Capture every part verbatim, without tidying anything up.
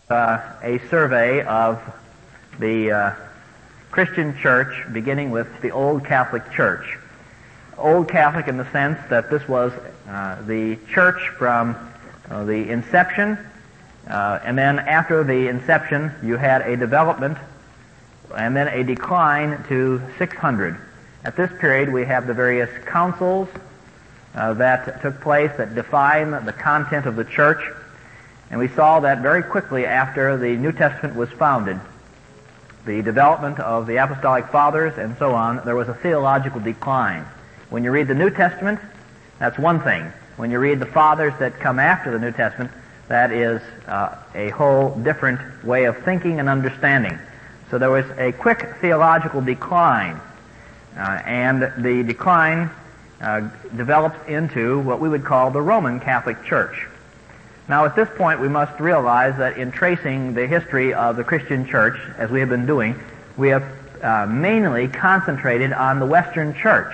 Uh, a survey of the uh, Christian church, beginning with the Old Catholic Church. Old Catholic in the sense that this was uh, the church from uh, the inception, uh, and then after the inception you had a development and then a decline to six hundred. At this period we have the various councils uh, that took place that define the content of the church. And we saw that very quickly after the New Testament was founded, the development of the Apostolic Fathers and so on, there was a theological decline. When you read the New Testament, that's one thing. When you read the Fathers that come after the New Testament, that is uh, a whole different way of thinking and understanding. So there was a quick theological decline, uh, and the decline uh, develops into what we would call the Roman Catholic Church. Now, at this point, we must realize that in tracing the history of the Christian church, as we have been doing, we have uh, mainly concentrated on the Western church.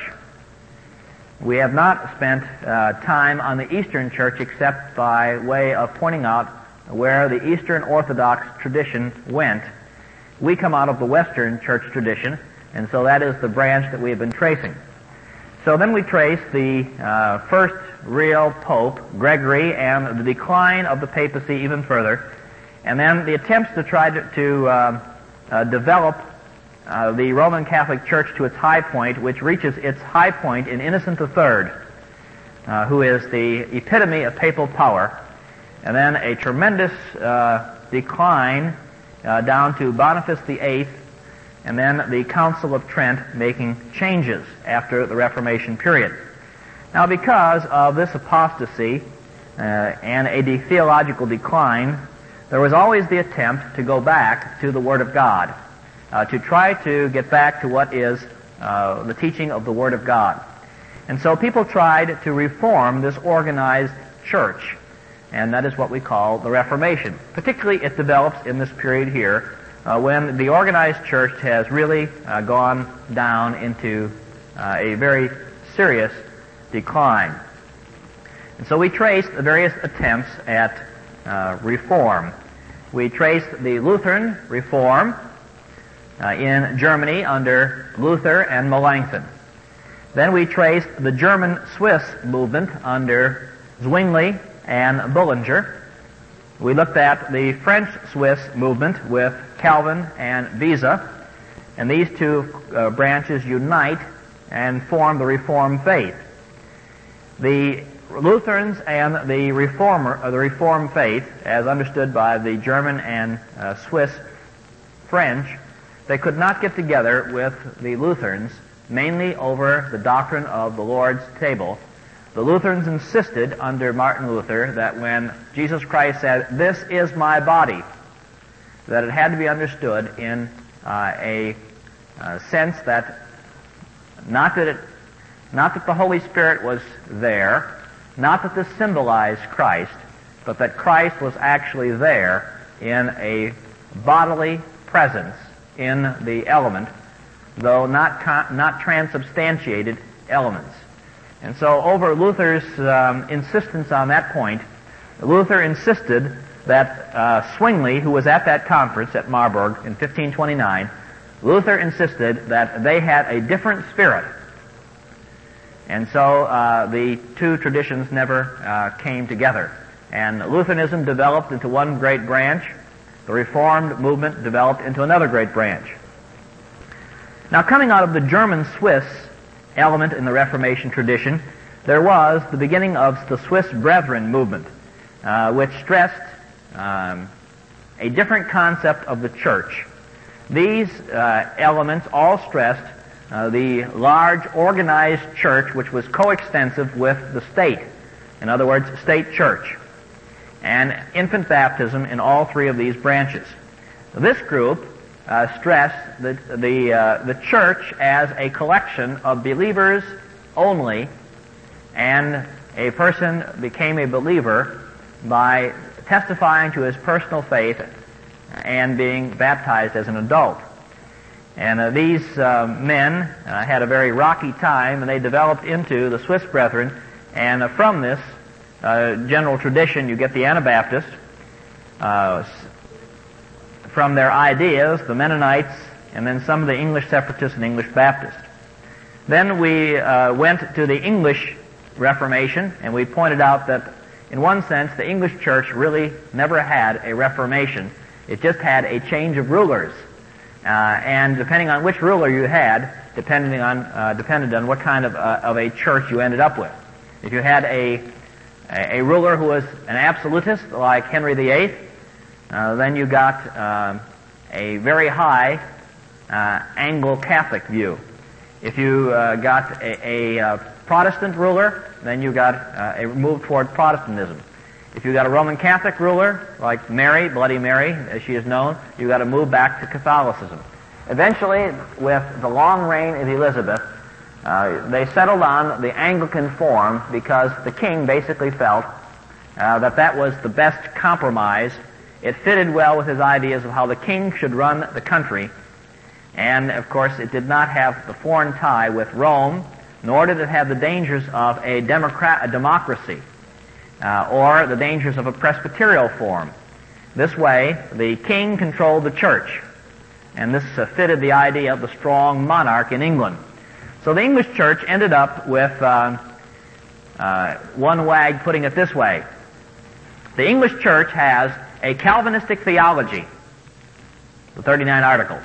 We have not spent uh, time on the Eastern church except by way of pointing out where the Eastern Orthodox tradition went. We come out of the Western church tradition, and so that is the branch that we have been tracing. So then we trace the uh, first real pope, Gregory, and the decline of the papacy even further, and then the attempts to try to, to uh, uh, develop uh, the Roman Catholic Church to its high point, which reaches its high point in Innocent the Third, uh, who is the epitome of papal power, and then a tremendous uh, decline uh, down to Boniface the Eighth, and then the Council of Trent making changes after the Reformation period. Now, because of this apostasy uh, and a de- theological decline, there was always the attempt to go back to the Word of God, uh, to try to get back to what is uh, the teaching of the Word of God. And so people tried to reform this organized church, and that is what we call the Reformation. Particularly, it develops in this period here, Uh, when the organized church has really uh, gone down into uh, a very serious decline. And so we trace the various attempts at uh, reform. We trace the Lutheran reform uh, in Germany under Luther and Melanchthon. Then we trace the German-Swiss movement under Zwingli and Bullinger. We looked at the French-Swiss movement with Calvin and Beza, and these two uh, branches unite and form the Reformed faith. The Lutherans and the Reformer, uh, the Reformed faith, as understood by the German and uh, Swiss French, they could not get together with the Lutherans, mainly over the doctrine of the Lord's table. The Lutherans insisted under Martin Luther that when Jesus Christ said, "This is my body," that it had to be understood in uh, a uh, sense that not that it, not that the Holy Spirit was there, not that this symbolized Christ, but that Christ was actually there in a bodily presence in the element, though not con- not transubstantiated elements. And so over Luther's um, insistence on that point, Luther insisted that uh, Zwingli, who was at that conference at Marburg in fifteen twenty-nine, Luther insisted that they had a different spirit. And so uh, the two traditions never uh, came together. And Lutheranism developed into one great branch. The Reformed movement developed into another great branch. Now, coming out of the German-Swiss element in the Reformation tradition, there was the beginning of the Swiss Brethren movement, uh, which stressed um, a different concept of the church. These uh, elements all stressed uh, the large organized church which was coextensive with the state, in other words, state church, and infant baptism in all three of these branches. This group Uh, stress the the uh, the church as a collection of believers only, and a person became a believer by testifying to his personal faith and being baptized as an adult. And uh, these uh, men uh, had a very rocky time, and they developed into the Swiss Brethren. And uh, from this uh, general tradition, you get the Anabaptists. Uh, from their ideas, the Mennonites, and then some of the English Separatists and English Baptists. Then we uh, went to the English Reformation, and we pointed out that in one sense the English church really never had a Reformation. It just had a change of rulers. Uh, and depending on which ruler you had, depending on, uh, depended on what kind of, uh, of a church you ended up with. If you had a, a, a ruler who was an absolutist like Henry the Eighth, uh, then you got uh, a very high uh, Anglo-Catholic view. If you uh, got a, a uh, Protestant ruler, then you got uh, a move toward Protestantism. If you got a Roman Catholic ruler, like Mary, Bloody Mary, as she is known, you got to move back to Catholicism. Eventually, with the long reign of Elizabeth, uh, they settled on the Anglican form because the king basically felt uh, that that was the best compromise. It fitted well with his ideas of how the king should run the country. And, of course, it did not have the foreign tie with Rome, nor did it have the dangers of a, democrat, a democracy, uh, or the dangers of a presbyterial form. This way, the king controlled the church, and this uh, fitted the idea of the strong monarch in England. So the English church ended up with uh, uh, one wag putting it this way. The English church has a Calvinistic theology, the thirty-nine Articles.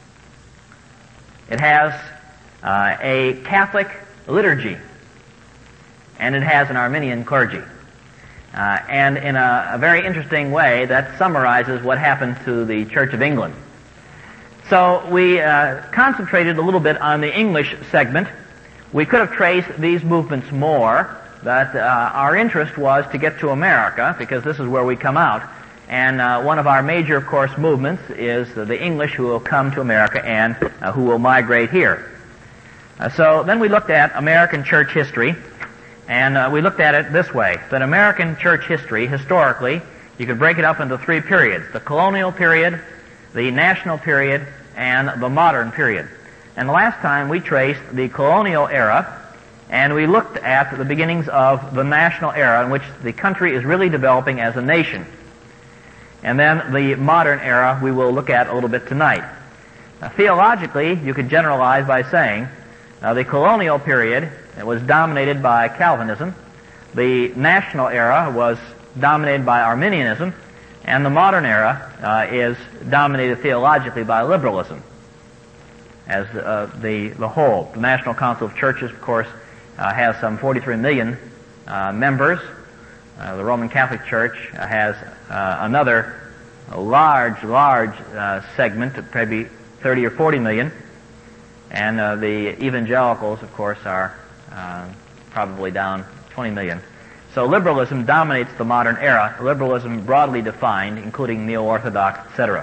It has uh, a Catholic liturgy, and it has an Arminian clergy. Uh, and in a, a very interesting way, that summarizes what happened to the Church of England. So we uh, concentrated a little bit on the English segment. We could have traced these movements more, but uh, our interest was to get to America, because this is where we come out. And uh, one of our major, of course, movements is uh, the English who will come to America and uh, who will migrate here. Uh, so then we looked at American church history, and uh, we looked at it this way, that American church history, historically, you could break it up into three periods: the colonial period, the national period, and the modern period. And the last time we traced the colonial era, and we looked at the beginnings of the national era in which the country is really developing as a nation. And then the modern era we will look at a little bit tonight. Uh, theologically, you could generalize by saying uh, the colonial period it was dominated by Calvinism, the national era was dominated by Arminianism, and the modern era uh, is dominated theologically by liberalism as uh, the, the whole. The National Council of Churches, of course, uh, has some forty-three million uh, members. Uh, the Roman Catholic Church uh, has uh, another large, large uh, segment, maybe thirty or forty million. And uh, the evangelicals, of course, are uh, probably down twenty million. So liberalism dominates the modern era, liberalism broadly defined, including neo-Orthodox, et cetera.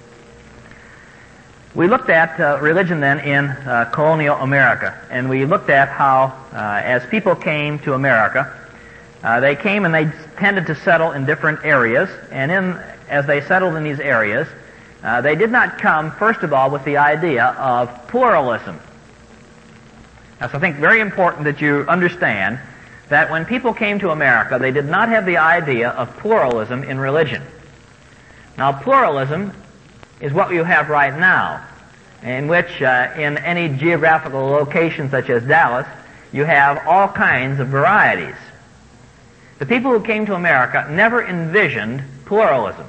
We looked at uh, religion then in uh, colonial America, and we looked at how, uh, as people came to America, uh, they came and they tended to settle in different areas, and in, as they settled in these areas, uh, they did not come, first of all, with the idea of pluralism. That's, I think, very important that you understand that when people came to America, they did not have the idea of pluralism in religion. Now, pluralism is what you have right now, in which, uh, in any geographical location such as Dallas, you have all kinds of varieties. The people who came to America never envisioned pluralism,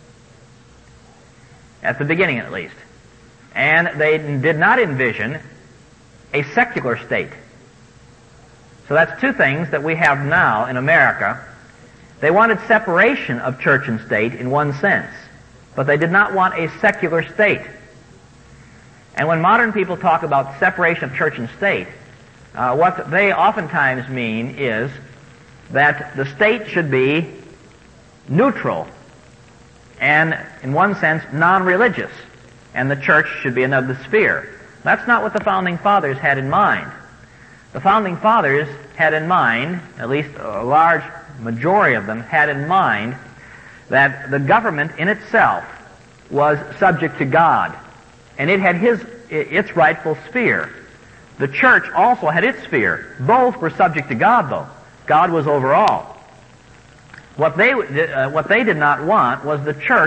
at the beginning at least. And they did not envision a secular state. So that's two things that we have now in America. They wanted separation of church and state in one sense, but they did not want a secular state. And when modern people talk about separation of church and state, uh, what they oftentimes mean is that the state should be neutral and, in one sense, non-religious, and the church should be another sphere. That's not what the Founding Fathers had in mind. The Founding Fathers had in mind, at least a large majority of them had in mind, that the government in itself was subject to God, and it had his, its rightful sphere. The church also had its sphere. Both were subject to God, though. God was over all. What they, uh, what they did not want was the church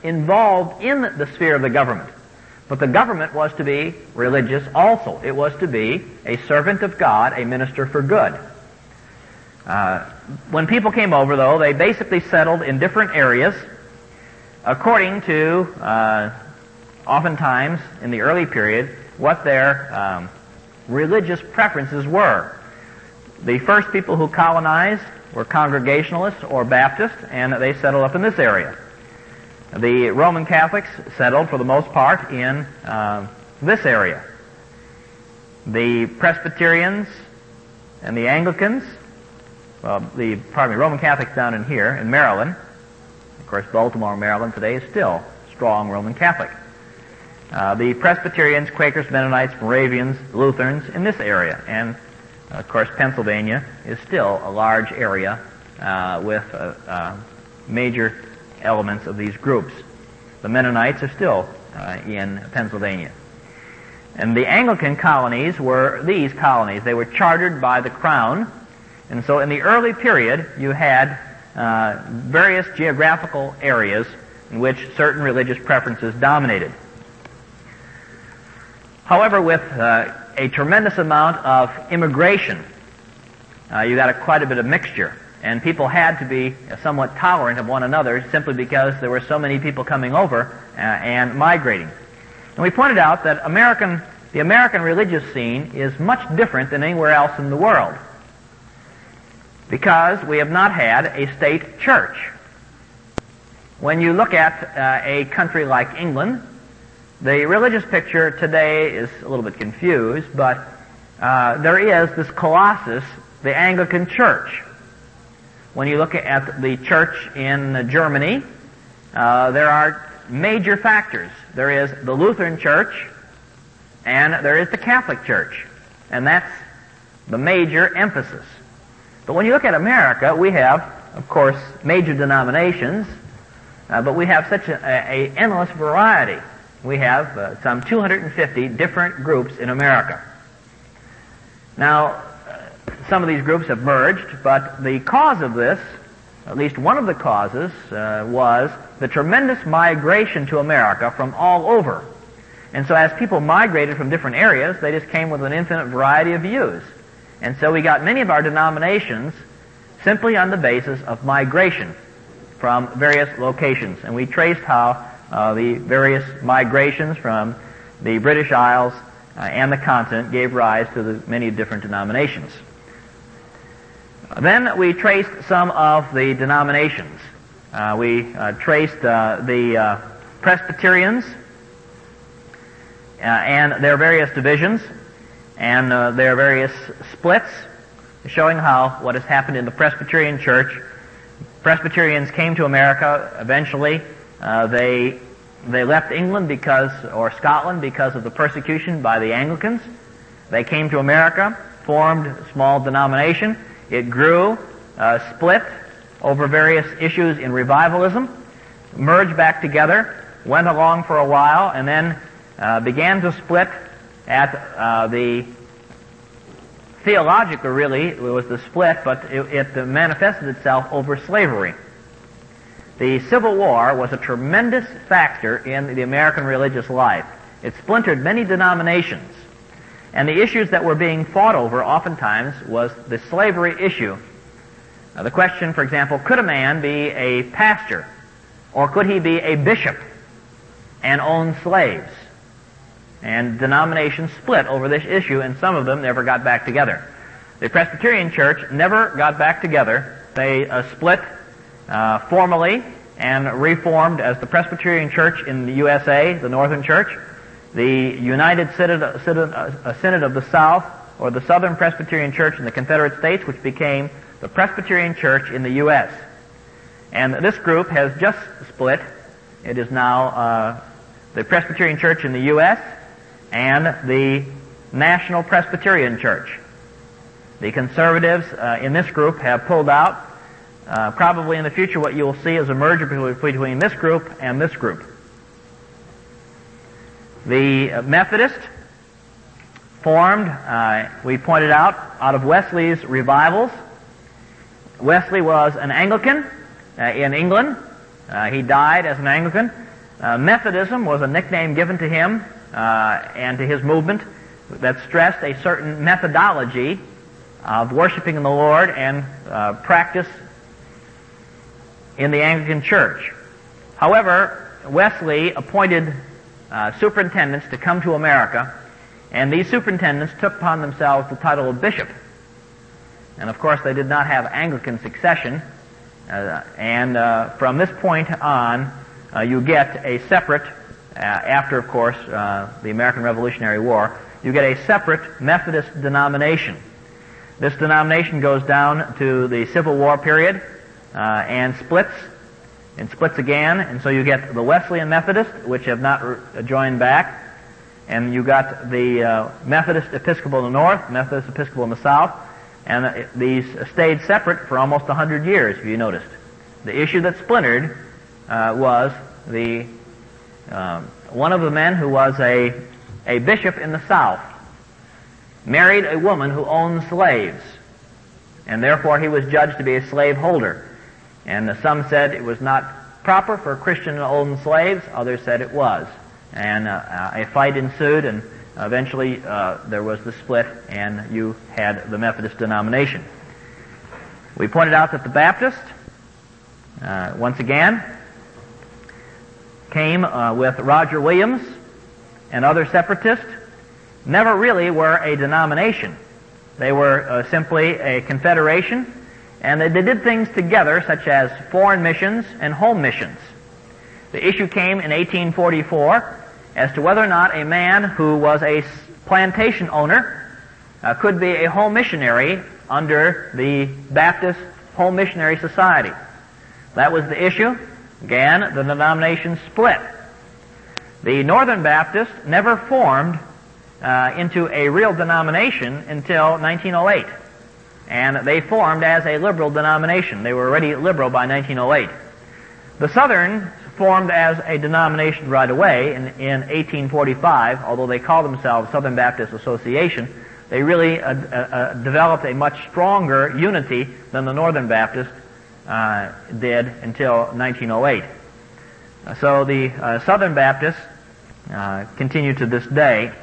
involved in the sphere of the government. But the government was to be religious also. It was to be a servant of God, a minister for good. Uh, when people came over, though, they basically settled in different areas according to, uh, oftentimes in the early period, what their um, religious preferences were. The first people who colonized were Congregationalists or Baptists, and they settled up in this area. The Roman Catholics settled, for the most part, in uh, this area. The Presbyterians and the Anglicans, well, the, pardon me, Roman Catholics down in here, in Maryland. Of course, Baltimore, Maryland today is still strong Roman Catholic. Uh, the Presbyterians, Quakers, Mennonites, Moravians, Lutherans in this area. And, of course, Pennsylvania is still a large area uh, with uh, uh, major elements of these groups. The Mennonites are still uh, in Pennsylvania. And the Anglican colonies were these colonies. They were chartered by the Crown. And so in the early period, you had uh, various geographical areas in which certain religious preferences dominated. However, with uh, a tremendous amount of immigration, uh, you got a, quite a bit of mixture. And people had to be somewhat tolerant of one another simply because there were so many people coming over uh, and migrating. And we pointed out that American, the American religious scene is much different than anywhere else in the world, because we have not had a state church. When you look at uh, a country like England, the religious picture today is a little bit confused, but uh, there is this colossus, the Anglican Church. When you look at the church in Germany, uh, there are major factors. There is the Lutheran Church, and there is the Catholic Church, and that's the major emphasis. But when you look at America, we have, of course, major denominations, uh, but we have such a, a endless variety. We have uh, some two hundred fifty different groups in America. Now, some of these groups have merged, but the cause of this, at least one of the causes, uh, was the tremendous migration to America from all over. And so as people migrated from different areas, they just came with an infinite variety of views. And so we got many of our denominations simply on the basis of migration from various locations. And we traced how uh, the various migrations from the British Isles uh, and the continent gave rise to the many different denominations. Then we traced some of the denominations. Uh, we uh, traced uh, the uh, Presbyterians uh, and their various divisions and uh, their various splits, showing how what has happened in the Presbyterian Church. Presbyterians came to America eventually. Uh, they they left England because, or Scotland, because of the persecution by the Anglicans. They came to America, formed a small denomination. It grew, uh, split over various issues in revivalism, merged back together, went along for a while, and then uh, began to split at uh, the theologically, really, it was the split, but it, it manifested itself over slavery. The Civil War was a tremendous factor in the American religious life. It splintered many denominations. And the issues that were being fought over oftentimes was the slavery issue. Now, the question, for example, could a man be a pastor, or could he be a bishop and own slaves? And denominations split over this issue, and some of them never got back together. The Presbyterian Church never got back together. They uh, split uh, formally and reformed as the Presbyterian Church in the U S A, the Northern Church, the United Synod, Synod, uh, Synod of the South, or the Southern Presbyterian Church in the Confederate States, which became the Presbyterian Church in the U S And this group has just split. It is now uh, the Presbyterian Church in the U S and the National Presbyterian Church. The conservatives uh, in this group have pulled out. Uh, probably in the future what you will see is a merger between this group and this group. The Methodist formed, uh, we pointed out, out of Wesley's revivals. Wesley was an Anglican uh, in England. Uh, he died as an Anglican. Uh, Methodism was a nickname given to him uh, and to his movement that stressed a certain methodology of worshiping the Lord and uh, practice in the Anglican Church. However, Wesley appointed uh, superintendents to come to America, and these superintendents took upon themselves the title of bishop. And of course, they did not have Anglican succession, uh, and uh, from this point on, uh, you get a separate, uh, after of course uh, the American Revolutionary War, you get a separate Methodist denomination. This denomination goes down to the Civil War period uh, and splits, and splits again, and so you get the Wesleyan Methodist, which have not re- joined back, and you got the uh, Methodist Episcopal in the north, Methodist Episcopal in the south, and uh, these stayed separate for almost a hundred years, if you noticed. The issue that splintered uh, was the um, one of the men who was a a bishop in the south married a woman who owned slaves, and therefore he was judged to be a slave holder. And uh, some said it was not proper for a Christian to own slaves, others said it was. And uh, uh, a fight ensued, and eventually uh, there was the split, and you had the Methodist denomination. We pointed out that the Baptist, uh, once again, came uh, with Roger Williams and other separatists, never really were a denomination. They were uh, simply a confederation, and they, they did things together, such as foreign missions and home missions. The issue came in eighteen forty-four as to whether or not a man who was a plantation owner uh, could be a home missionary under the Baptist Home Missionary Society. That was the issue. Again, the denomination split. The Northern Baptists never formed uh, into a real denomination until nineteen oh eight. And they formed as a liberal denomination. They were already liberal by nineteen oh eight. The Southern formed as a denomination right away in, in eighteen forty-five, although they called themselves Southern Baptist Association. They really uh, uh, developed a much stronger unity than the Northern Baptists uh, did until nineteen oh eight. Uh, so the uh, Southern Baptists uh, continue to this day.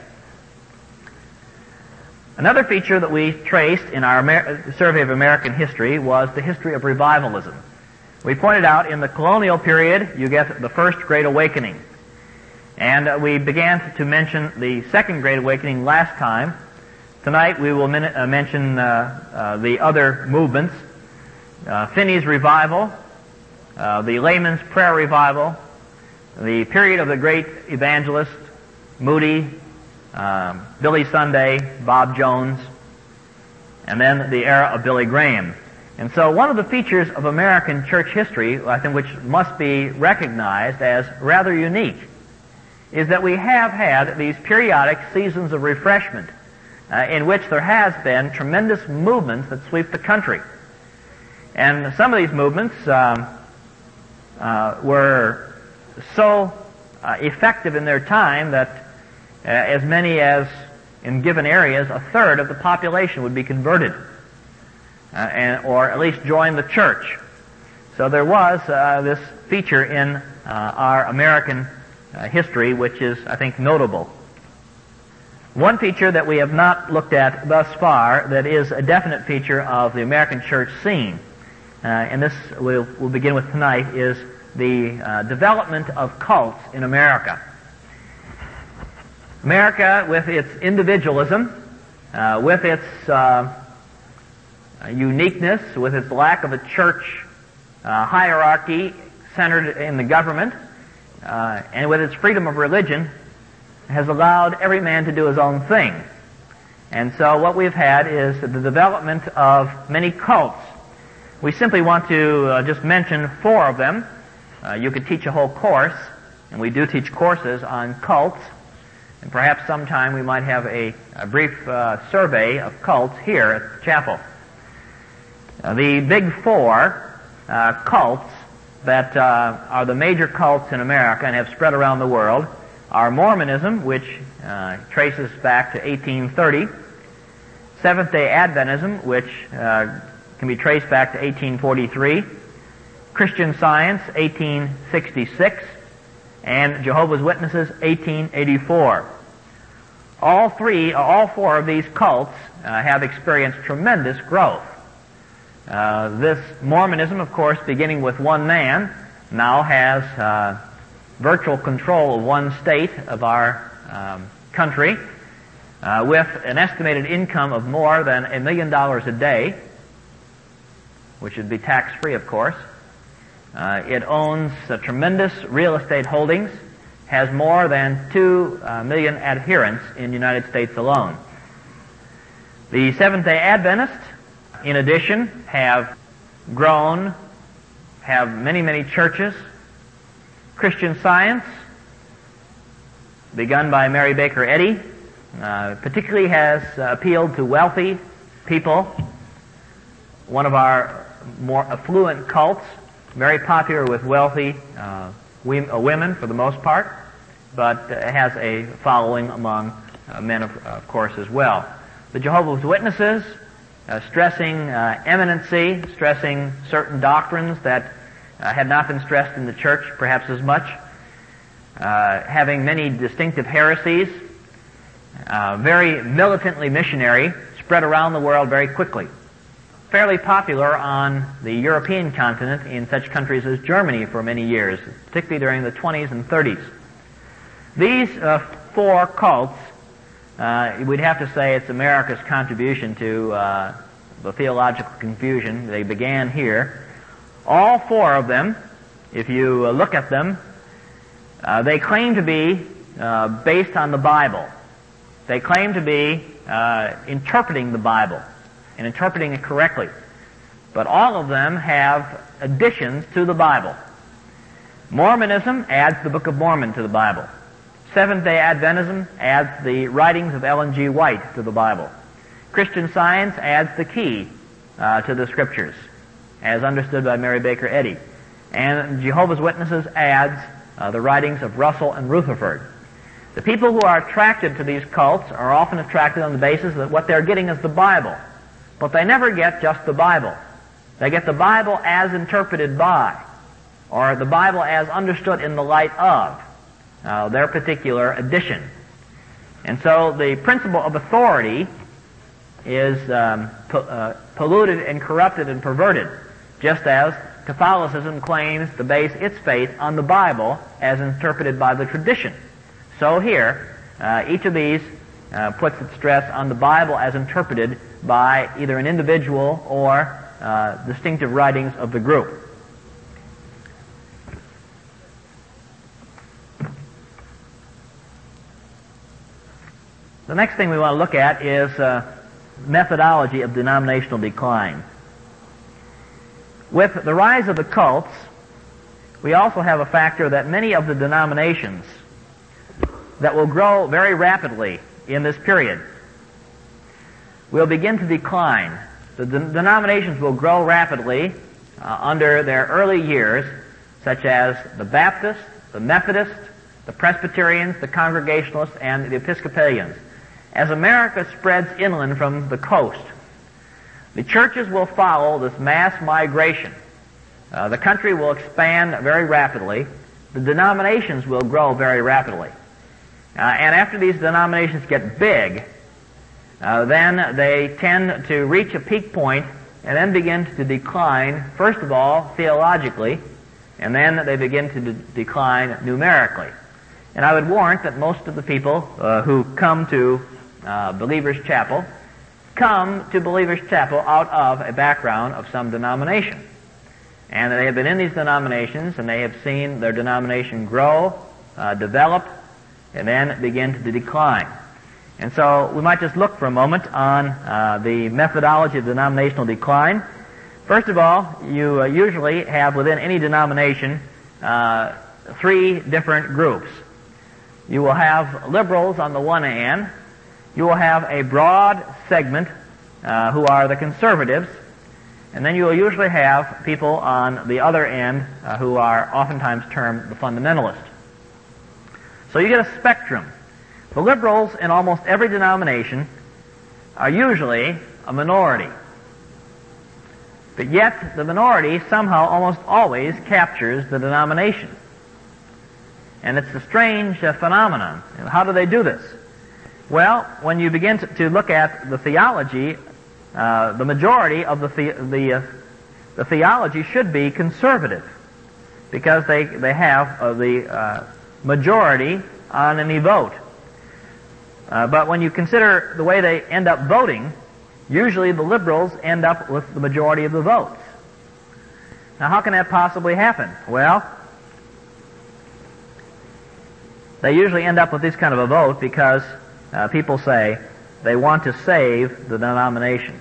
Another feature that we traced in our Amer- survey of American history was the history of revivalism. We pointed out in the colonial period, you get the First Great Awakening. And uh, we began to mention the Second Great Awakening last time. Tonight we will min- uh, mention uh, uh, the other movements. Uh, Finney's Revival, uh, the Layman's Prayer Revival, the period of the great evangelists, Moody, um, Billy Sunday, Bob Jones, and then the era of Billy Graham. And so one of the features of American church history, I think, which must be recognized as rather unique, is that we have had these periodic seasons of refreshment uh, in which there has been tremendous movements that sweep the country. And some of these movements um, uh, were so uh, effective in their time that uh, as many as, in given areas, a third of the population would be converted. Uh, and, or at least join the church. So there was uh, this feature in uh, our American uh, history which is, I think, notable. One feature that we have not looked at thus far that is a definite feature of the American church scene, uh, and this we'll, we'll begin with tonight, is the uh, development of cults in America. America, with its individualism, uh, with its uh, Uh, uniqueness, with its lack of a church uh, hierarchy centered in the government, uh, and with its freedom of religion, has allowed every man to do his own thing. And so what we've had is the development of many cults. We simply want to uh, just mention four of them. Uh, you could teach a whole course, and we do teach courses on cults, and perhaps sometime we might have a, a brief uh, survey of cults here at the chapel. Uh, the big four uh, cults that uh, are the major cults in America and have spread around the world are Mormonism, which uh, traces back to eighteen thirty, Seventh-day Adventism, which uh, can be traced back to eighteen forty-three, Christian Science, eighteen sixty-six, and Jehovah's Witnesses, eighteen eighty-four. All three, all four of these cults uh, have experienced tremendous growth. Uh, this Mormonism, of course, beginning with one man, now has uh, virtual control of one state of our um, country, uh, with an estimated income of more than a million dollars a day, which would be tax-free, of course. Uh, it owns uh, tremendous real estate holdings, has more than two uh, million adherents in the United States alone. The Seventh-day Adventists, in addition, have grown, have many, many churches. Christian Science, begun by Mary Baker Eddy, uh, particularly has uh, appealed to wealthy people. One of our more affluent cults, very popular with wealthy uh, women for the most part, but uh, has a following among uh, men, of, of course, as well. The Jehovah's Witnesses, uh, stressing uh, eminency, stressing certain doctrines that uh, had not been stressed in the church perhaps as much, uh, having many distinctive heresies, uh, very militantly missionary, spread around the world very quickly. Fairly popular on the European continent in such countries as Germany for many years, particularly during the twenties and thirties. These uh, four cults, uh, we'd have to say it's America's contribution to uh, the theological confusion. They began here. All four of them, if you uh, look at them, uh, they claim to be uh, based on the Bible. They claim to be uh, interpreting the Bible and interpreting it correctly. But all of them have additions to the Bible. Mormonism adds the Book of Mormon to the Bible. Seventh-day Adventism adds the writings of Ellen G. White to the Bible. Christian Science adds the key uh, to the Scriptures, as understood by Mary Baker Eddy. And Jehovah's Witnesses adds uh, the writings of Russell and Rutherford. The people who are attracted to these cults are often attracted on the basis that what they're getting is the Bible. But they never get just the Bible. They get the Bible as interpreted by, or the Bible as understood in the light of uh, their particular edition. And so the principle of authority is um, po- uh, polluted and corrupted and perverted, just as Catholicism claims to base its faith on the Bible as interpreted by the tradition. So here, uh, each of these uh, puts its stress on the Bible as interpreted by either an individual or uh, distinctive writings of the group. The next thing we want to look at is uh, methodology of denominational decline. With the rise of the cults, we also have a factor that many of the denominations that will grow very rapidly in this period will begin to decline. The de- denominations will grow rapidly uh, under their early years, such as the Baptists, the Methodists, the Presbyterians, the Congregationalists, and the Episcopalians. As America spreads inland from the coast, the churches will follow this mass migration. Uh, the country will expand very rapidly. The denominations will grow very rapidly. Uh, and after these denominations get big, uh, then they tend to reach a peak point and then begin to decline, first of all, theologically, and then they begin to de- decline numerically. And I would warrant that most of the people uh, who come to uh, Believers Chapel come to Believers Chapel out of a background of some denomination. And they have been in these denominations, and they have seen their denomination grow, uh, develop, and then begin to decline. And so we might just look for a moment on uh, the methodology of denominational decline. First of all, you uh, usually have within any denomination uh, three different groups. You will have liberals on the one hand. You will have a broad segment uh, who are the conservatives. And then you will usually have people on the other end uh, who are oftentimes termed the fundamentalists. So you get a spectrum. The liberals in almost every denomination are usually a minority. But yet the minority somehow almost always captures the denomination. And it's a strange uh, phenomenon. How do they do this? Well, when you begin to, to look at the theology, uh, the majority of the the, the, uh, the theology should be conservative, because they they have uh, the uh, majority on any vote. Uh, but when you consider the way they end up voting, usually the liberals end up with the majority of the votes. Now, how can that possibly happen? Well, they usually end up with this kind of a vote because uh, people say they want to save the denomination.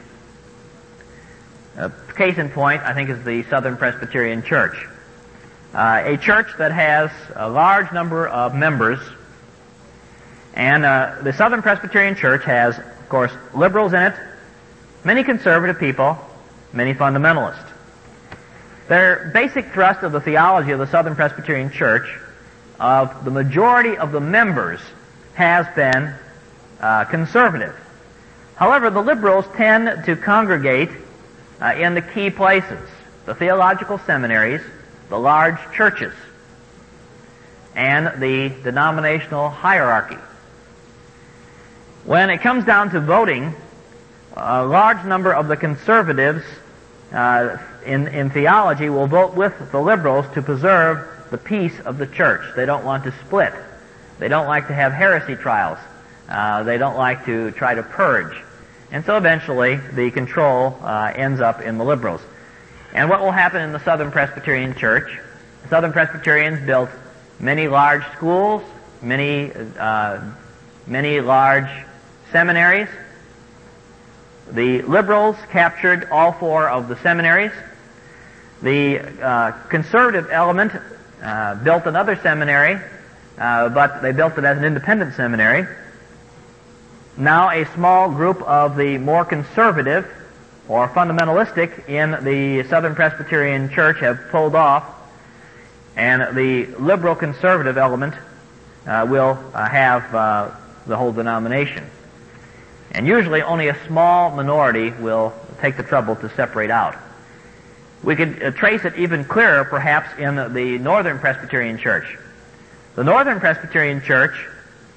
A case in point, I think, is the Southern Presbyterian Church. Uh, a church that has a large number of members. And uh, the Southern Presbyterian Church has, of course, liberals in it, many conservative people, many fundamentalists. Their basic thrust of the theology of the Southern Presbyterian Church, of the majority of the members, has been uh, conservative. However, the liberals tend to congregate uh, in the key places, the theological seminaries, the large churches, and the denominational hierarchy. When it comes down to voting, a large number of the conservatives uh, in, in theology will vote with the liberals to preserve the peace of the church. They don't want to split. They don't like to have heresy trials. Uh, they don't like to try to purge. And so eventually the control uh, ends up in the liberals. And what will happen in the Southern Presbyterian Church? The Southern Presbyterians built many large schools, many, uh, many large seminaries. The liberals captured all four of the seminaries. The uh, conservative element uh, built another seminary, uh, but they built it as an independent seminary. Now a small group of the more conservative or fundamentalistic in the Southern Presbyterian Church have pulled off, and the liberal conservative element uh, will uh, have uh, the whole denomination. And usually only a small minority will take the trouble to separate out. We could uh, trace it even clearer, perhaps, in the, the Northern Presbyterian Church. The Northern Presbyterian Church,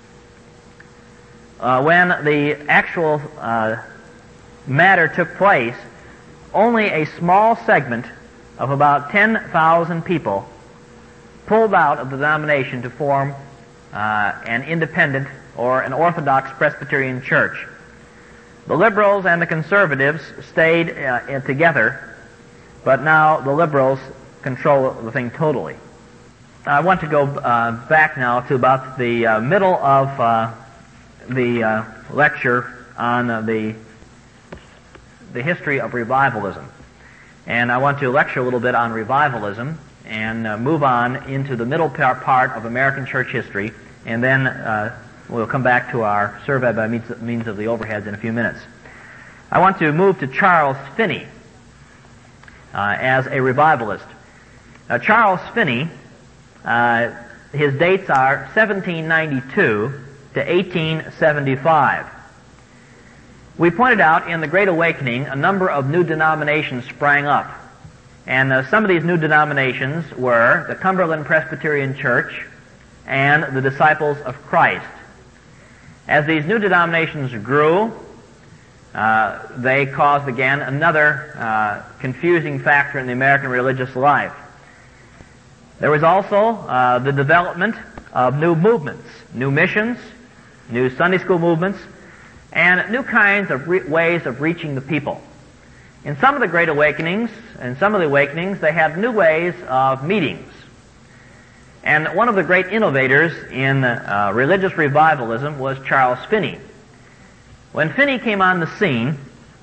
uh, when the actual uh, matter took place, only a small segment of about ten thousand people pulled out of the denomination to form uh, an independent or an Orthodox Presbyterian church. The liberals and the conservatives stayed uh, together, but now the liberals control the thing totally. I want to go uh, back now to about the uh, middle of uh, the uh, lecture on uh, the the history of revivalism. And I want to lecture a little bit on revivalism and uh, move on into the middle part of American church history, and then uh, we'll come back to our survey by means of the overheads in a few minutes. I want to move to Charles Finney uh, as a revivalist. Now, Charles Finney, uh, his dates are seventeen ninety-two to eighteen seventy-five. We pointed out in the Great Awakening a number of new denominations sprang up. And uh, some of these new denominations were the Cumberland Presbyterian Church and the Disciples of Christ. As these new denominations grew, uh, they caused again another uh, confusing factor in the American religious life. There was also uh, the development of new movements, new missions, new Sunday school movements, and new kinds of re- ways of reaching the people. In some of the Great Awakenings, and some of the Awakenings, they had new ways of meetings. And one of the great innovators in uh, religious revivalism was Charles Finney. When Finney came on the scene,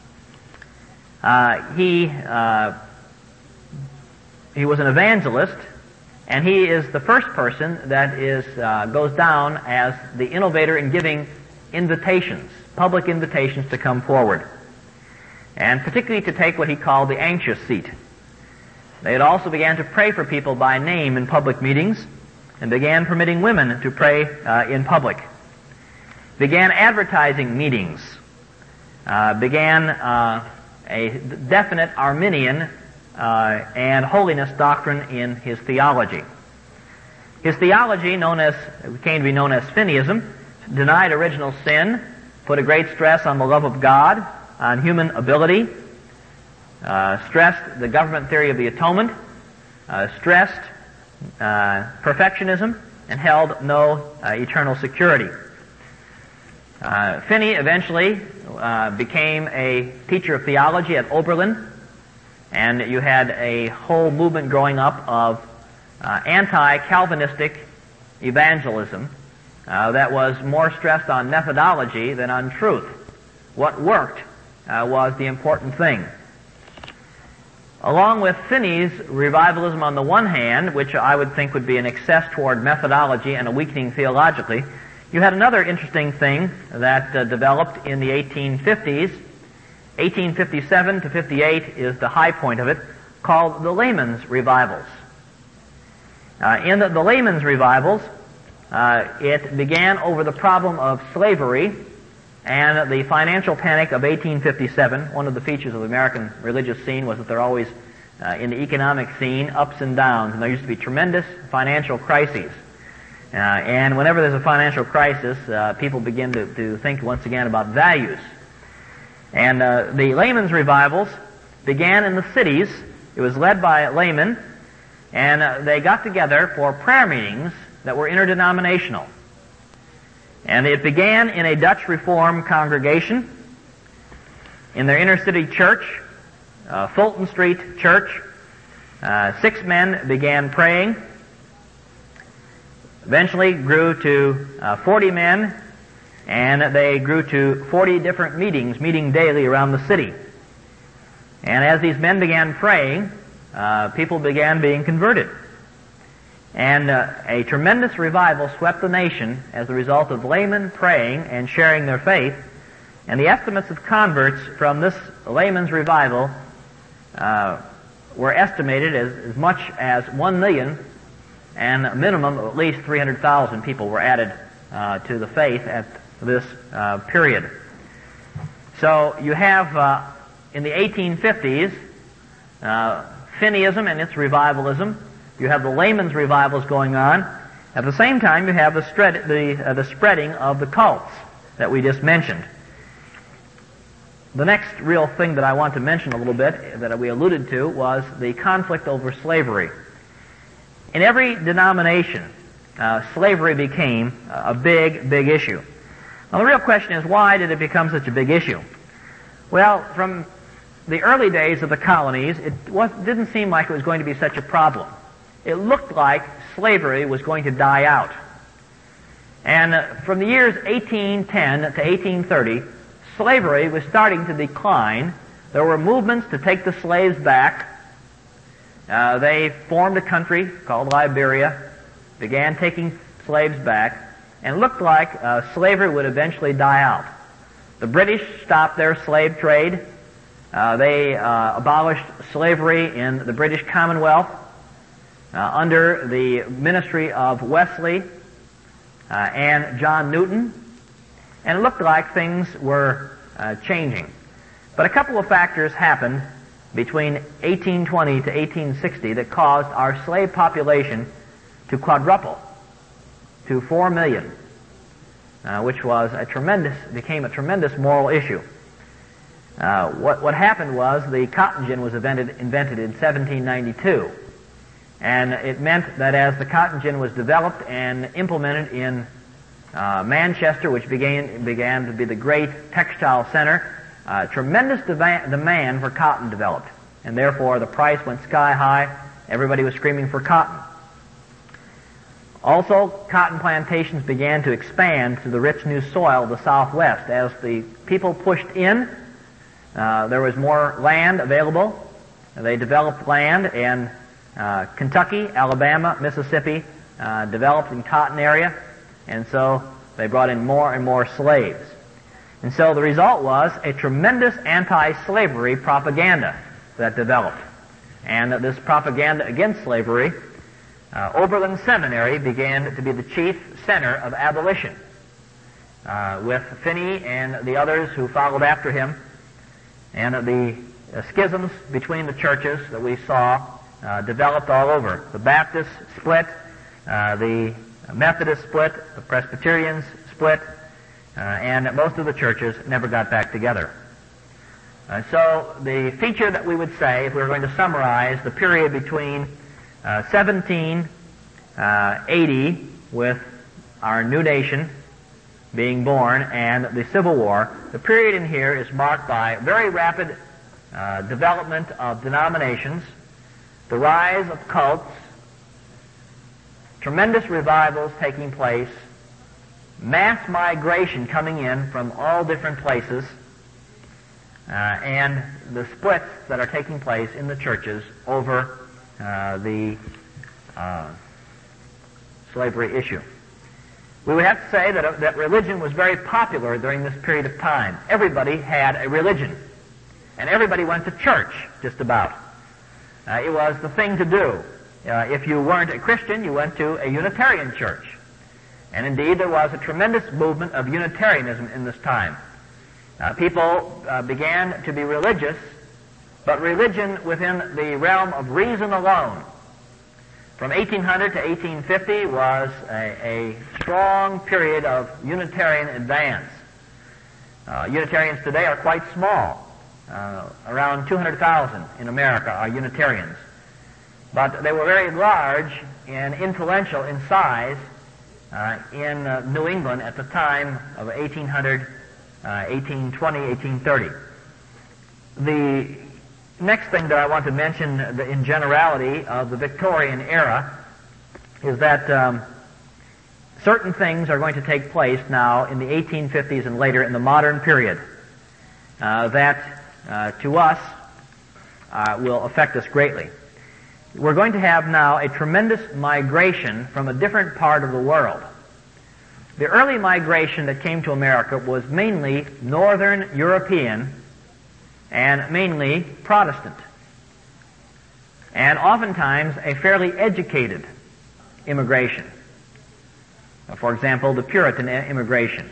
uh, he uh, he was an evangelist, and he is the first person that is uh, goes down as the innovator in giving invitations, public invitations to come forward, and particularly to take what he called the anxious seat. They had also began to pray for people by name in public meetings, and began permitting women to pray uh, in public. Began advertising meetings. Uh, began uh, a definite Arminian uh, and holiness doctrine in his theology. His theology, known as, came to be known as Finneyism, denied original sin, put a great stress on the love of God, on human ability, uh, stressed the government theory of the atonement, uh, stressed uh, perfectionism, and held no uh, eternal security. Uh, Finney eventually uh, became a teacher of theology at Oberlin, and you had a whole movement growing up of uh, anti-Calvinistic evangelism uh, that was more stressed on methodology than on truth. What worked uh, was the important thing. Along with Finney's revivalism on the one hand, which I would think would be an excess toward methodology and a weakening theologically, you had another interesting thing that uh, developed in the eighteen fifties. eighteen fifty-seven to fifty-eight is the high point of it, called the Layman's Revivals. Uh, in the, the Layman's Revivals, uh, it began over the problem of slavery and the financial panic of eighteen fifty-seven. One of the features of the American religious scene was that there are always, uh, in the economic scene, ups and downs, and there used to be tremendous financial crises. Uh, and whenever there's a financial crisis, uh, people begin to, to think once again about values. And uh, the layman's revivals began in the cities. It was led by laymen, and uh, they got together for prayer meetings that were interdenominational. And it began in a Dutch Reform congregation in their inner city church, uh, Fulton Street Church. Uh, six men began praying. Eventually grew to uh, forty men, and they grew to forty different meetings, meeting daily around the city. And as these men began praying, uh, people began being converted. And uh, a tremendous revival swept the nation as a result of laymen praying and sharing their faith. And the estimates of converts from this layman's revival uh, were estimated as, as much as one million, and a minimum of at least three hundred thousand people were added uh, to the faith at this uh, period. So you have, uh, in the eighteen fifties, uh, Finneyism and its revivalism. You have the layman's revivals going on. At the same time, you have the, spread, the, uh, the spreading of the cults that we just mentioned. The next real thing that I want to mention a little bit, that we alluded to, was the conflict over slavery. In every denomination, uh, slavery became a big, big issue. Now the real question is, why did it become such a big issue? Well, from the early days of the colonies, it was, didn't seem like it was going to be such a problem. It looked like slavery was going to die out. And uh, from the years eighteen ten to eighteen thirty, slavery was starting to decline. There were movements to take the slaves back. Uh, they formed a country called Liberia, began taking slaves back, and it looked like uh, slavery would eventually die out. The British stopped their slave trade. Uh, they uh, abolished slavery in the British Commonwealth uh, under the ministry of Wesley uh, and John Newton, and it looked like things were uh, changing. But a couple of factors happened between eighteen twenty to eighteen sixty that caused our slave population to quadruple to four million, uh, which was a tremendous, became a tremendous moral issue. Uh, what, what happened was the cotton gin was invented, invented in seventeen ninety-two, and it meant that as the cotton gin was developed and implemented in uh, Manchester, which began, began to be the great textile center, uh, tremendous deva- demand for cotton developed, and therefore the price went sky high. Everybody was screaming for cotton. Also, cotton plantations began to expand to the rich new soil of the Southwest. As the people pushed in, uh, there was more land available. They developed land in uh, Kentucky, Alabama, Mississippi, uh, developed in cotton area, and so they brought in more and more slaves. And so the result was a tremendous anti-slavery propaganda that developed. And this propaganda against slavery, Uh, Oberlin Seminary began to be the chief center of abolition, uh, with Finney and the others who followed after him, and uh, the uh, schisms between the churches that we saw uh, developed all over. The Baptists split, Uh, the Methodists split, the Presbyterians split, uh, and most of the churches never got back together. Uh, so the feature that we would say, if we were going to summarize the period between uh, seventeen eighty, with our new nation being born, and the Civil War, the period in here is marked by very rapid uh, development of denominations, the rise of cults, tremendous revivals taking place, mass migration coming in from all different places, uh, and the splits that are taking place in the churches over uh, the uh, slavery issue. We would have to say that, uh, that religion was very popular during this period of time. Everybody had a religion, and everybody went to church, just about. Uh, it was the thing to do. Uh, if you weren't a Christian, you went to a Unitarian church. And indeed, there was a tremendous movement of Unitarianism in this time. Uh, people uh, began to be religious, but religion within the realm of reason alone. From eighteen hundred to eighteen fifty was a, a strong period of Unitarian advance. Uh, Unitarians today are quite small. Uh, around two hundred thousand in America are Unitarians. But they were very large and influential in size uh, in uh, New England at the time of eighteen hundred, uh, eighteen twenty, eighteen thirty. The next thing that I want to mention in generality of the Victorian era is that um, certain things are going to take place now in the eighteen fifties and later in the modern period uh, that uh, to us uh, will affect us greatly. We're going to have now a tremendous migration from a different part of the world. The early migration that came to America was mainly Northern European and mainly Protestant, and oftentimes a fairly educated immigration. For example, the Puritan immigration.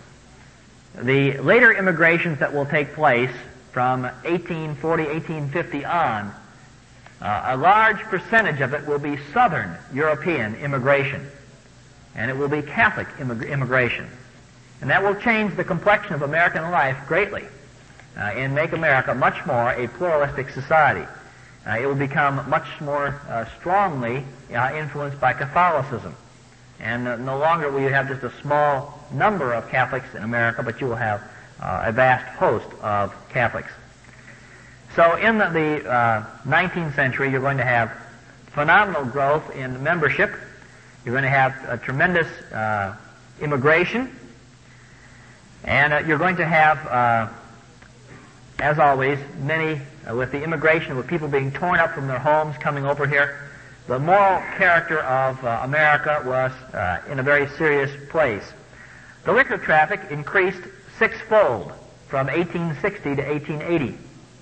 The later immigrations that will take place from eighteen forty, eighteen fifty on, uh, a large percentage of it will be Southern European immigration, and it will be Catholic immig- immigration. And that will change the complexion of American life greatly. Uh, and make America much more a pluralistic society. Uh, it will become much more uh, strongly uh, influenced by Catholicism. And uh, no longer will you have just a small number of Catholics in America, but you will have uh, a vast host of Catholics. So in the, the uh, nineteenth century, you're going to have phenomenal growth in membership. You're going to have a tremendous uh, immigration. And uh, you're going to have uh, as always, many, uh, with the immigration, with people being torn up from their homes coming over here, the moral character of uh, America was uh, in a very serious place. The liquor traffic increased sixfold from eighteen sixty to eighteen eighty.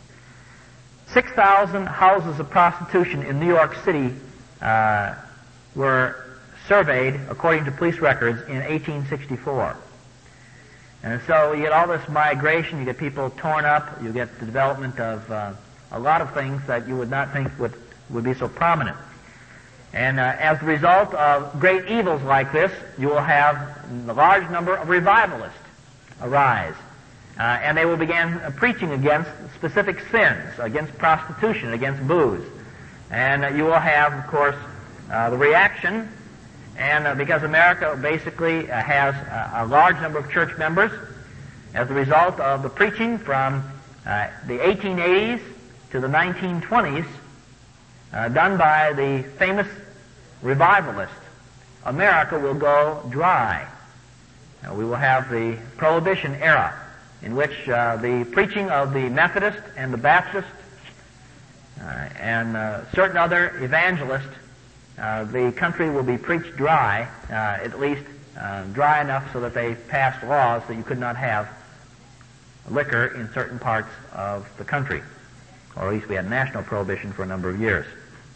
six thousand houses of prostitution in New York City uh, were surveyed, according to police records, in eighteen sixty-four. And so you get all this migration, you get people torn up, you get the development of uh, a lot of things that you would not think would, would be so prominent. And uh, as a result of great evils like this, you will have a large number of revivalists arise. Uh, and they will begin uh, preaching against specific sins, against prostitution, against booze. And uh, you will have, of course, uh, the reaction. And uh, because America basically uh, has a, a large number of church members, as a result of the preaching from uh, the eighteen eighties to the nineteen twenties, uh, done by the famous revivalists, America will go dry. Uh, we will have the Prohibition era, in which uh, the preaching of the Methodist and the Baptist uh, and uh, certain other evangelists, Uh, the country will be preached dry, uh, at least uh, dry enough so that they passed laws that you could not have liquor in certain parts of the country. Or at least we had national prohibition for a number of years.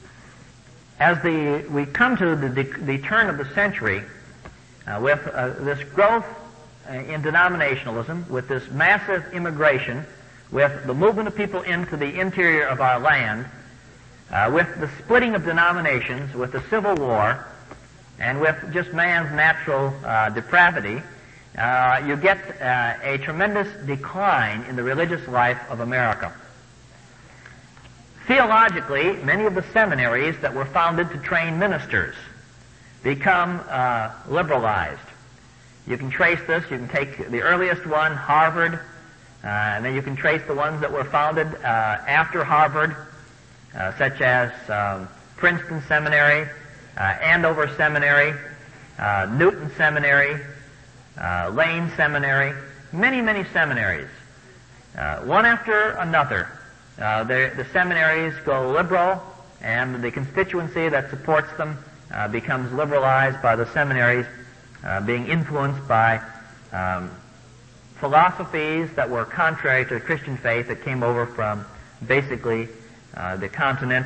As the we come to the, the, the turn of the century, uh, with uh, this growth in denominationalism, with this massive immigration, with the movement of people into the interior of our land, Uh, with the splitting of denominations, with the Civil War, And with just man's natural uh, depravity, uh, you get uh, a tremendous decline in the religious life of America. Theologically, many of the seminaries that were founded to train ministers become uh, liberalized. You can trace this. You can take the earliest one, Harvard, uh, and then you can trace the ones that were founded uh, after Harvard, uh, such as um, Princeton Seminary, uh, Andover Seminary, uh, Newton Seminary, uh, Lane Seminary, many, many seminaries, uh, one after another. Uh, the seminaries go liberal, and the constituency that supports them uh, becomes liberalized by the seminaries uh, being influenced by um, philosophies that were contrary to the Christian faith that came over from basically uh, the continent,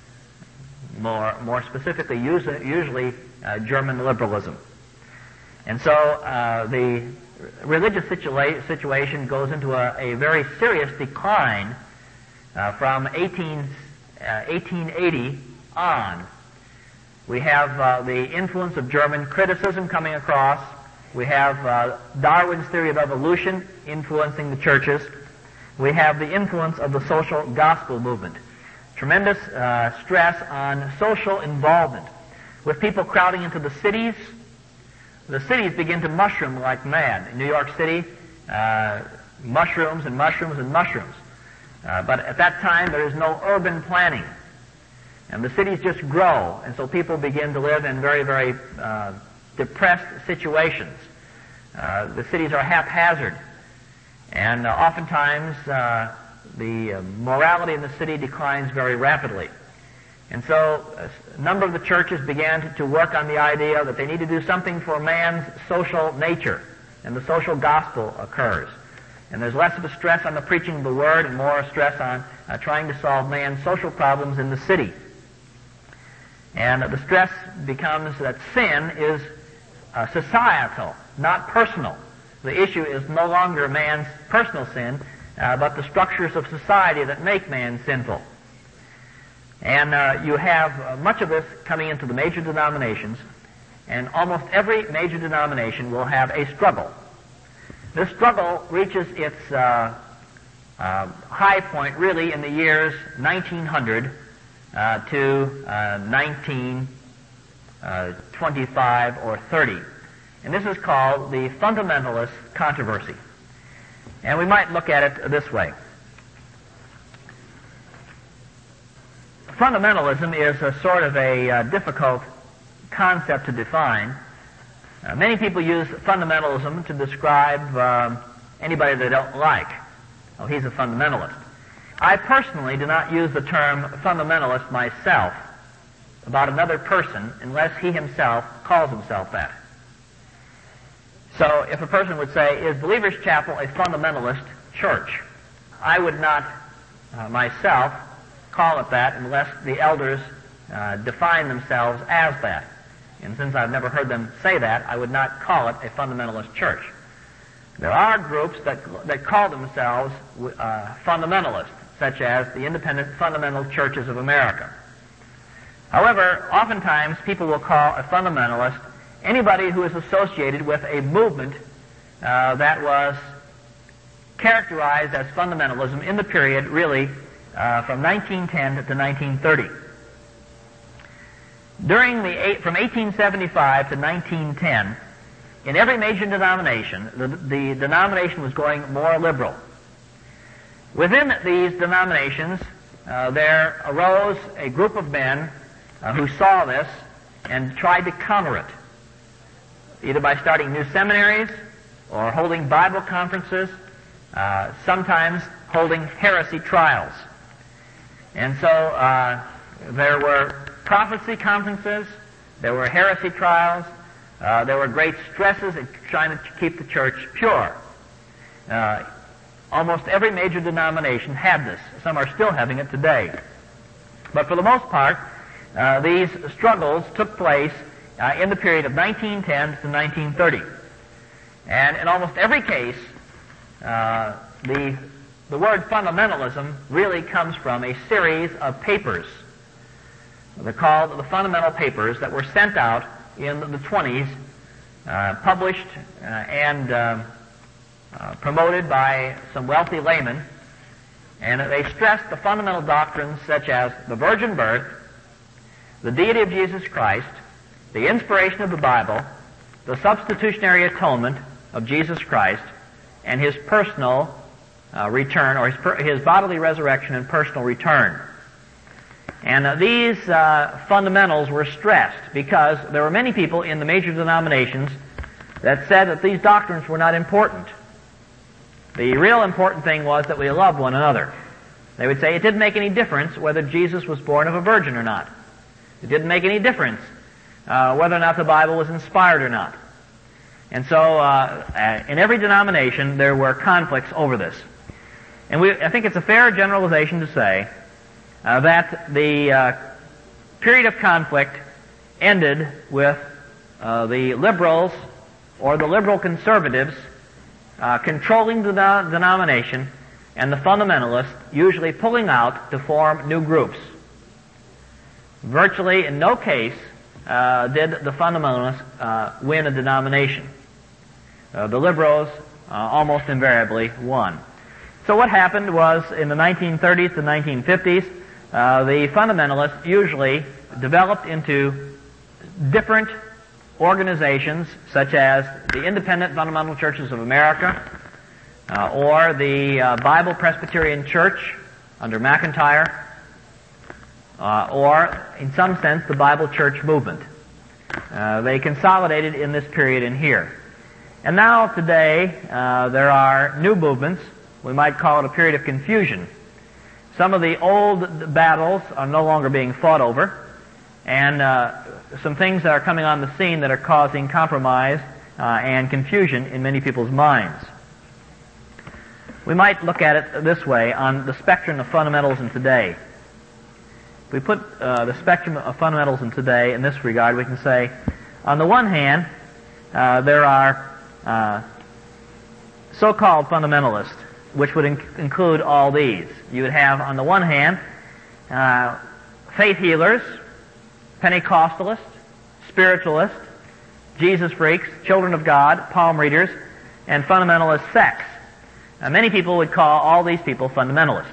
more more specifically usually, usually uh, German liberalism. And so uh, the religious situa- situation goes into a, a very serious decline Uh, from eighteen, uh, eighteen eighty on. We have uh, the influence of German criticism coming across. We have uh, Darwin's theory of evolution influencing the churches. We have the influence of the social gospel movement. Tremendous uh, stress on social involvement. With people crowding into the cities, the cities begin to mushroom like mad. In New York City, uh, mushrooms and mushrooms and mushrooms. Uh, but at that time, there is no urban planning. And the cities just grow, and so people begin to live in very, very uh, depressed situations. Uh, the cities are haphazard. And uh, oftentimes, uh, the uh, morality in the city declines very rapidly. And so a number of the churches began to, to work on the idea that they need to do something for man's social nature, and the social gospel occurs. And there's less of a stress on the preaching of the Word and more stress on uh, trying to solve man's social problems in the city. And uh, the stress becomes that sin is uh, societal, not personal. The issue is no longer man's personal sin, uh, but the structures of society that make man sinful. And uh, you have uh, much of this coming into the major denominations, and almost every major denomination will have a struggle. This struggle reaches its uh, uh, high point really in the years nineteen hundred uh, to uh, nineteen twenty-five or thirty. And this is called the fundamentalist controversy. And we might look at it this way. Fundamentalism is a sort of a uh, difficult concept to define. Uh, many people use fundamentalism to describe uh, anybody they don't like. Oh, he's a fundamentalist. I personally do not use the term fundamentalist myself about another person unless he himself calls himself that. So if a person would say, is Believers Chapel a fundamentalist church? I would not uh, myself call it that unless the elders uh, define themselves as that. And since I've never heard them say that, I would not call it a fundamentalist church. There are groups that that call themselves uh, fundamentalists, such as the Independent Fundamental Churches of America. However, oftentimes people will call a fundamentalist anybody who is associated with a movement uh, that was characterized as fundamentalism in the period, really, uh, from nineteen ten to nineteen thirty. During the from eighteen seventy-five to nineteen ten, in every major denomination, the, the denomination was going more liberal. Within these denominations, uh, there arose a group of men uh, who saw this and tried to counter it, either by starting new seminaries or holding Bible conferences, uh, sometimes holding heresy trials. And so uh, there were prophecy conferences, there were heresy trials, uh, there were great stresses in trying to keep the church pure. Uh, almost every major denomination had this. Some are still having it today. But for the most part, uh, these struggles took place uh, in the period of nineteen ten to nineteen thirty. And in almost every case, uh, the, the word fundamentalism really comes from a series of papers. They're called the fundamental papers that were sent out in the twenties, uh, published uh, and uh, uh, promoted by some wealthy laymen, and they stressed the fundamental doctrines such as the virgin birth, the deity of Jesus Christ, the inspiration of the Bible, the substitutionary atonement of Jesus Christ, and his personal uh, return, or his, per- his bodily resurrection and personal return. And uh, these uh, fundamentals were stressed because there were many people in the major denominations that said that these doctrines were not important. The real important thing was that we loved one another. They would say it didn't make any difference whether Jesus was born of a virgin or not. It didn't make any difference uh, whether or not the Bible was inspired or not. And so uh, in every denomination there were conflicts over this. And we, I think it's a fair generalization to say uh, that the uh, period of conflict ended with uh, the liberals or the liberal conservatives uh, controlling the de- denomination and the fundamentalists usually pulling out to form new groups. Virtually in no case uh, did the fundamentalists uh, win a denomination. Uh, the liberals uh, almost invariably won. So what happened was in the nineteen thirties to nineteen fifties, uh, the fundamentalists usually developed into different organizations such as the Independent Fundamental Churches of America uh, or the uh, Bible Presbyterian Church under McIntyre, uh, or in some sense the Bible Church movement. Uh, they consolidated in this period in here. And now today uh, there are new movements. We might call it a period of confusion. Some of the old battles are no longer being fought over, and uh, some things that are coming on the scene that are causing compromise uh, and confusion in many people's minds. We might look at it this way on the spectrum of fundamentalism today. If we put uh, the spectrum of fundamentalism today in this regard, we can say, on the one hand, uh, there are uh, so-called fundamentalists, which would inc- include all these. You would have, on the one hand, uh, faith healers, Pentecostalists, spiritualists, Jesus freaks, children of God, palm readers, and fundamentalist sects. Now, many people would call all these people fundamentalists.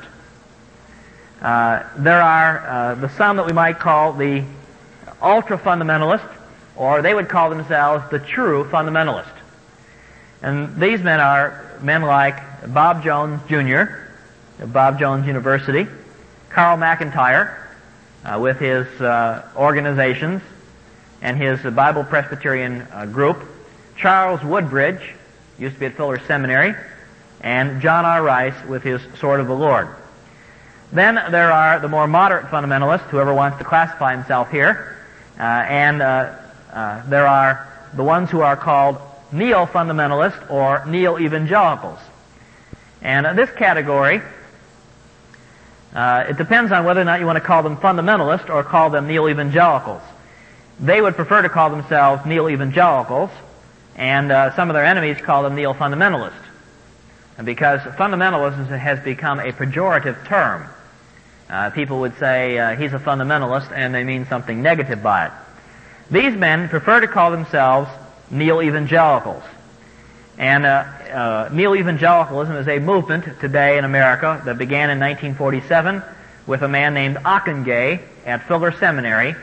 Uh, there are uh, the some that we might call the ultra-fundamentalist, or they would call themselves the true fundamentalist. And these men are men like Bob Jones Junior, Bob Jones University, Carl McIntyre, uh, with his uh, organizations and his uh, Bible Presbyterian uh, group, Charles Woodbridge, used to be at Fuller Seminary, and John R. Rice with his Sword of the Lord. Then there are the more moderate fundamentalists, whoever wants to classify himself here, uh, and uh, uh, there are the ones who are called neo-fundamentalists or neo-evangelicals. And uh, this category, uh, it depends on whether or not you want to call them fundamentalists or call them neo-evangelicals. They would prefer to call themselves neo-evangelicals, and uh, some of their enemies call them neo-fundamentalists, because fundamentalism has become a pejorative term. Uh, people would say uh, he's a fundamentalist, and they mean something negative by it. These men prefer to call themselves neo-evangelicals. And uh, uh, neo-evangelicalism is a movement today in America that began in nineteen forty-seven with a man named Ockenga at Fuller Seminary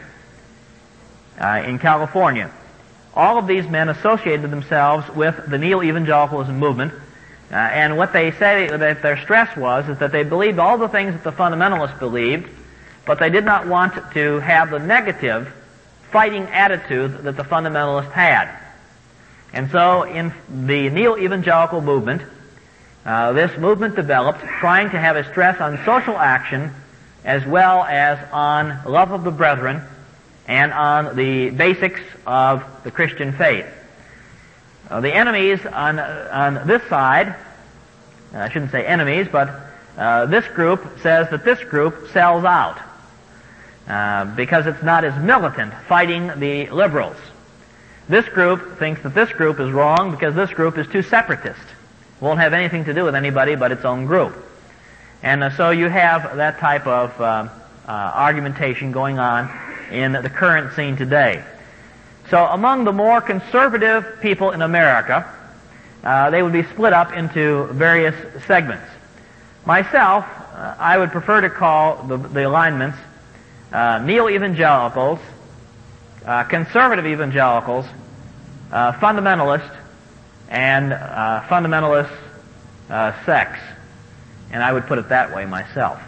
uh, in California. All of these men associated themselves with the neo-evangelicalism movement, uh, and what they say that their stress was is that they believed all the things that the fundamentalists believed, but they did not want to have the negative fighting attitude that the fundamentalists had. And so in the neo-evangelical movement, uh, this movement developed trying to have a stress on social action as well as on love of the brethren and on the basics of the Christian faith. Uh, the enemies on, on this side, I shouldn't say enemies, but uh, this group says that this group sells out uh, because it's not as militant fighting the liberals. This group thinks that this group is wrong because this group is too separatist. Won't have anything to do with anybody but its own group. And uh, so you have that type of uh, uh, argumentation going on in the current scene today. So among the more conservative people in America, uh, they would be split up into various segments. Myself, uh, I would prefer to call the, the alignments uh, neo-evangelicals, uh, conservative evangelicals, uh, fundamentalist, and uh, fundamentalist uh, sects. And I would put it that way myself.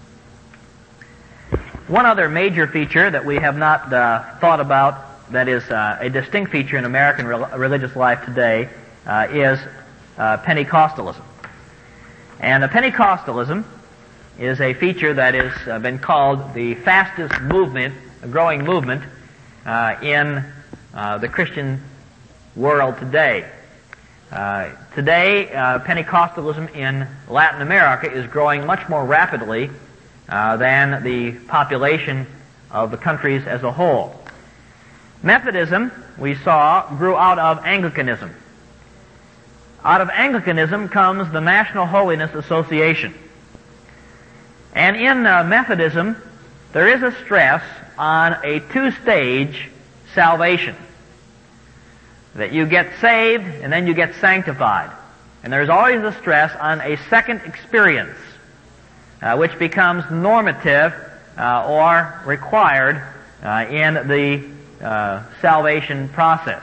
One other major feature that we have not uh, thought about that is uh, a distinct feature in American re- religious life today uh, is uh, Pentecostalism. And the Pentecostalism is a feature that has uh, been called the fastest movement, a growing movement uh, in uh, the Christian world today. Uh, today, uh, Pentecostalism in Latin America is growing much more rapidly uh, than the population of the countries as a whole. Methodism, we saw, grew out of Anglicanism. Out of Anglicanism comes the National Holiness Association. And in uh, Methodism, there is a stress on a two-stage salvation. That you get saved and then you get sanctified. And there's always a stress on a second experience, uh, which becomes normative uh, or required uh, in the uh, salvation process.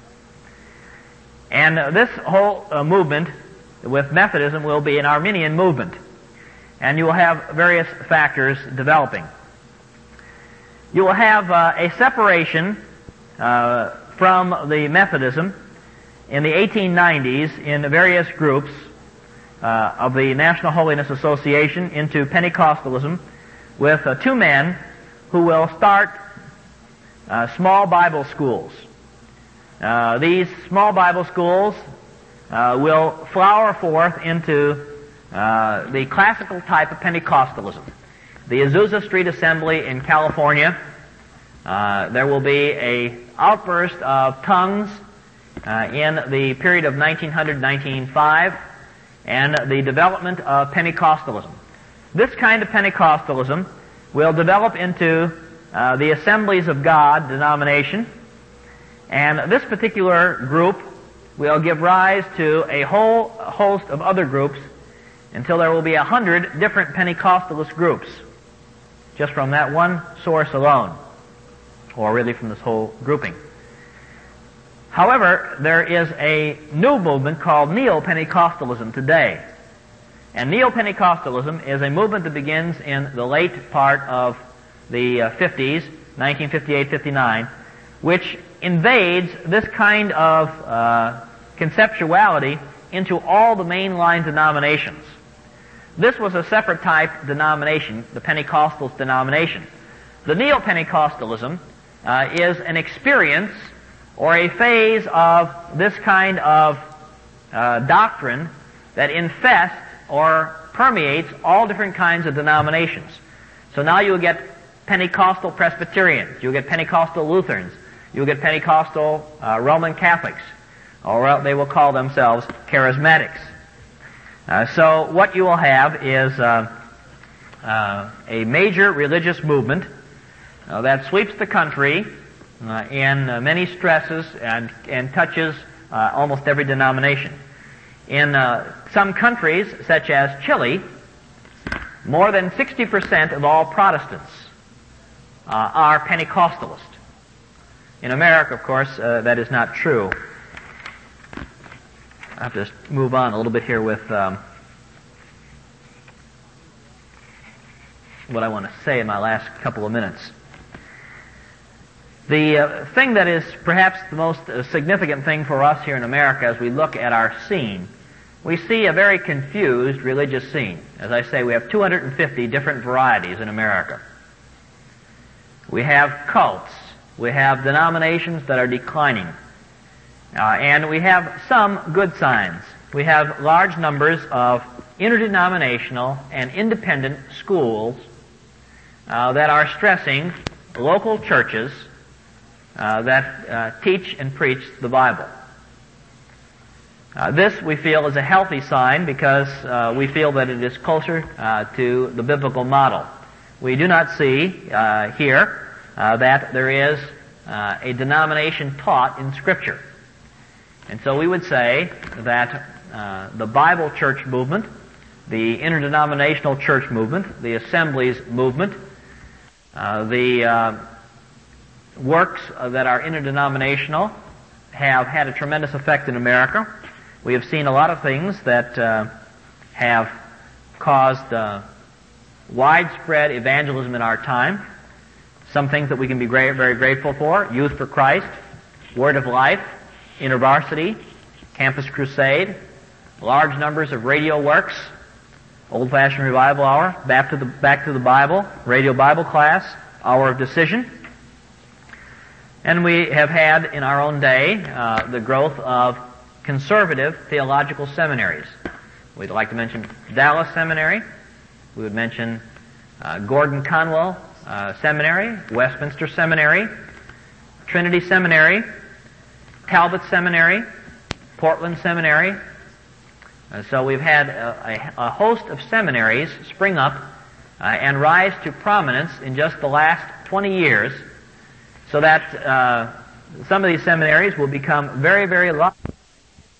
And uh, this whole uh, movement with Methodism will be an Arminian movement. And you will have various factors developing. You will have uh, a separation uh, from the Methodism in the eighteen nineties in various groups uh, of the National Holiness Association into Pentecostalism with uh, two men who will start uh, small Bible schools. Uh, these small Bible schools uh, will flower forth into uh, the classical type of Pentecostalism. The Azusa Street Assembly in California, uh, there will be a outburst of tongues uh, in the period of nineteen hundred to nineteen oh five, and the development of Pentecostalism. This kind of Pentecostalism will develop into uh, the Assemblies of God denomination, and this particular group will give rise to a whole host of other groups until there will be a hundred different Pentecostalist groups, just from that one source alone, or really from this whole grouping. However, there is a new movement called Neo-Pentecostalism today. And Neo-Pentecostalism is a movement that begins in the late part of the uh, fifties, nineteen fifty-eight fifty-nine, which invades this kind of uh, conceptuality into all the mainline denominations. This was a separate type denomination, the Pentecostals denomination. The Neo-Pentecostalism uh, is an experience or a phase of this kind of uh, doctrine that infests or permeates all different kinds of denominations. So now you'll get Pentecostal Presbyterians, you'll get Pentecostal Lutherans, you'll get Pentecostal uh, Roman Catholics, or they will call themselves Charismatics. Uh, so what you will have is uh, uh, a major religious movement uh, that sweeps the country uh, in uh, many stresses and, and touches uh, almost every denomination. In uh, some countries, such as Chile, more than sixty percent of all Protestants uh, are Pentecostalist. In America, of course, uh, that is not true. I have to move on a little bit here with um, what I want to say in my last couple of minutes. The uh, thing that is perhaps the most uh, significant thing for us here in America as we look at our scene, we see a very confused religious scene. As I say, we have two hundred fifty different varieties in America. We have cults. We have denominations that are declining. Uh, and we have some good signs. We have large numbers of interdenominational and independent schools uh, that are stressing local churches uh, that uh, teach and preach the Bible. Uh, this, we feel, is a healthy sign because uh, we feel that it is closer uh, to the biblical model. We do not see uh, here uh, that there is uh, a denomination taught in Scripture. And so we would say that uh, the Bible church movement, the interdenominational church movement, the assemblies movement, uh, the uh, works that are interdenominational have had a tremendous effect in America. We have seen a lot of things that uh, have caused uh, widespread evangelism in our time. Some things that we can be great, very grateful for: Youth for Christ, Word of Life, InterVarsity, Campus Crusade, large numbers of radio works, Old-Fashioned Revival Hour, Back to the, Back to the Bible, Radio Bible Class, Hour of Decision. And we have had in our own day uh, the growth of conservative theological seminaries. We'd like to mention Dallas Seminary. We would mention uh, Gordon Conwell uh, Seminary, Westminster Seminary, Trinity Seminary, Talbot Seminary, Portland Seminary. Uh, so we've had a, a, a host of seminaries spring up uh, and rise to prominence in just the last twenty years, so that uh, some of these seminaries will become very, very large